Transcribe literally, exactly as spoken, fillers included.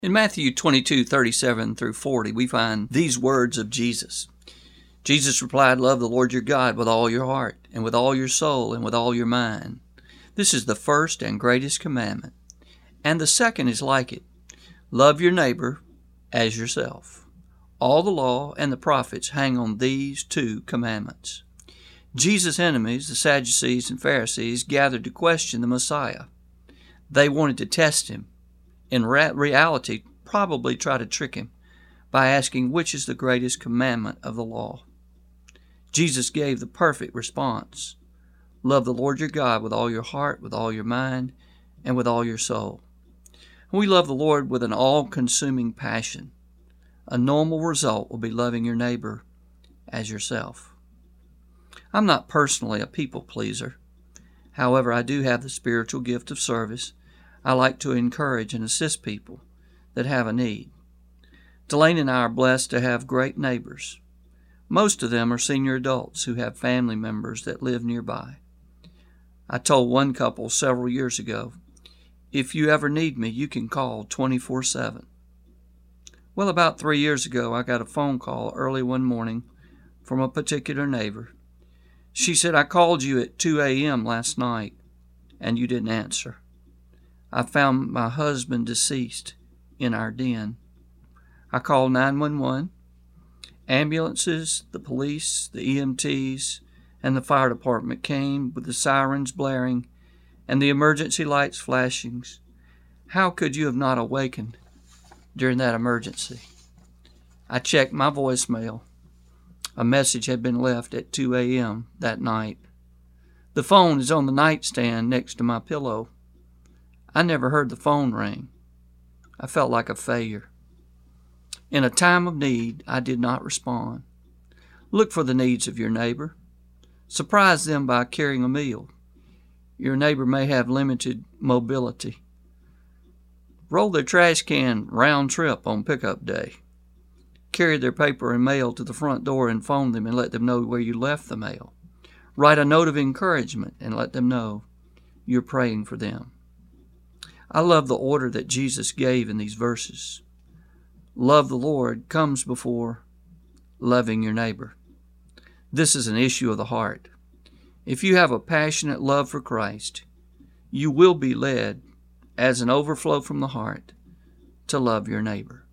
In Matthew twenty-two, thirty-seven through forty, we find these words of Jesus. Jesus replied, "Love the Lord your God with all your heart, and with all your soul, and with all your mind. This is the first and greatest commandment. And the second is like it. Love your neighbor as yourself. All the law and the prophets hang on these two commandments." Jesus' enemies, the Sadducees and Pharisees, gathered to question the Messiah. They wanted to test him. In reality, probably try to trick him by asking which is the greatest commandment of the law. Jesus gave the perfect response. Love the Lord your God with all your heart, with all your mind, and with all your soul. We love the Lord with an all-consuming passion. A normal result will be loving your neighbor as yourself. I'm not personally a people pleaser. However, I do have the spiritual gift of service. I like to encourage and assist people that have a need. Delaney and I are blessed to have great neighbors. Most of them are senior adults who have family members that live nearby. I told one couple several years ago, "If you ever need me, you can call twenty-four seven. Well, about three years ago, I got a phone call early one morning from a particular neighbor. She said, "I called you at two a.m. last night, and you didn't answer. I found my husband deceased in our den. I called nine one one. Ambulances, the police, the E M Ts, and the fire department came with the sirens blaring and the emergency lights flashing. How could you have not awakened during that emergency?" I checked my voicemail. A message had been left at two a.m. that night. The phone is on the nightstand next to my pillow. I never heard the phone ring. I felt like a failure. In a time of need, I did not respond. Look for the needs of your neighbor. Surprise them by carrying a meal. Your neighbor may have limited mobility. Roll their trash can round trip on pickup day. Carry their paper and mail to the front door and phone them and let them know where you left the mail. Write a note of encouragement and let them know you're praying for them. I love the order that Jesus gave in these verses. Love the Lord comes before loving your neighbor. This is an issue of the heart. If you have a passionate love for Christ, you will be led, as an overflow from the heart, to love your neighbor.